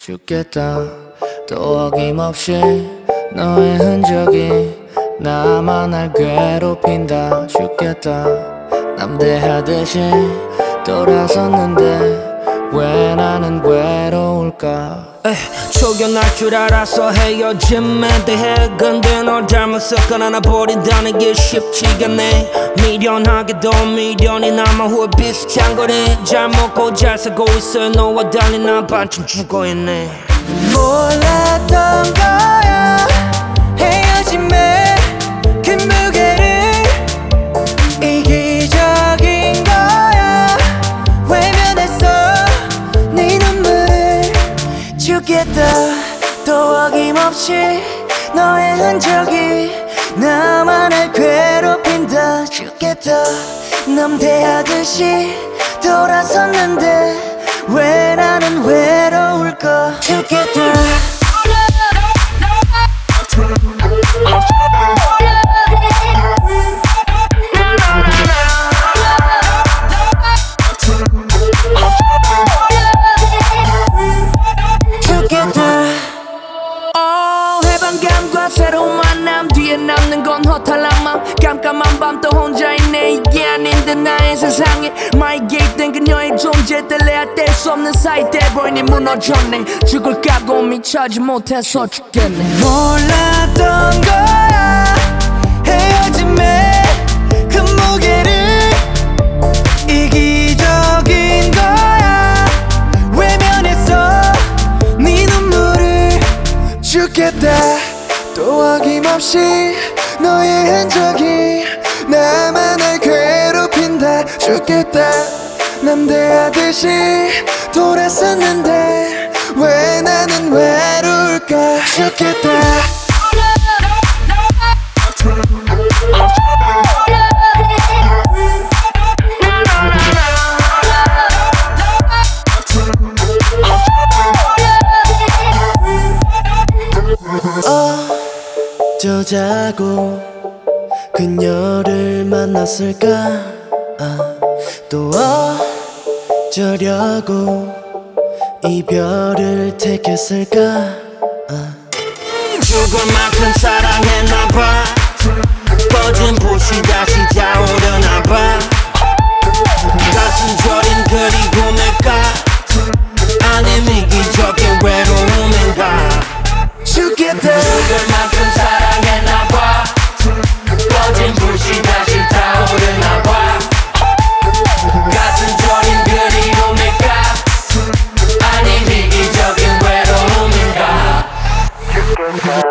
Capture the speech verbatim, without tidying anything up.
죽겠다. 또 어김없이 너의 흔적이 나만 날 괴롭힌다. 죽겠다. 남대하듯이 돌아섰는데 왜 나는 외로울까. 에이, 초견할 줄 알아서 헤어짐에 대해 근데 널 닮았을까 나 버린다는 게 쉽지가 않네. 미련하게도 미련이 남아 후회 비슷한 거네. 잘 먹고 잘 살고 있어 너와 달리 난 반쯤 죽어있네. 몰랐던 거야 헤어짐에 그 무게를. 이기적인 거야 외면했어 네 눈물을. 죽겠다. 또 어김없이 너의 흔적이 나만 날 괴롭힌다. 죽겠다. 남대하듯이 돌아섰는데 왜 나는 외로울까. 죽겠다. 어, 해방감과 새로운 만남 뒤에 남는 건 허탈함만. 깜깜한 밤 또 혼자 있네. 이게 아닌 듯 나의 세상에 마이 개입된 그녀의 존재 뗄래야 뗄 수 없는 사이 돼버리니 무너졌네. 죽을 각오 미쳐지 못해서 죽겠네. 몰랐던 거야 헤어짐에 그 무게를. 이기적인 거야 외면했어 네 눈물을. 죽겠다. 또 어김없이 너의 흔적이 나만 날 괴롭힌다. 죽겠다. 남대하듯이 돌아섰는데 왜 나는 외로울까. 죽겠다. 어쩌자고 그녀를 만났을까. 아, 또 어쩌려고 이별을 택했을까. 아. 죽을 만큼 사랑했나봐. 꺼진 불이 다시 타오르나봐. 가슴 저린 그리움일까 아님 이기적인 외로움인가. 죽겠다. 죽을 만큼 사랑했나봐. 꺼진 불이 다시 타오르나봐. 가슴 저린 그리움일까 아님 이기적인 외로움인가.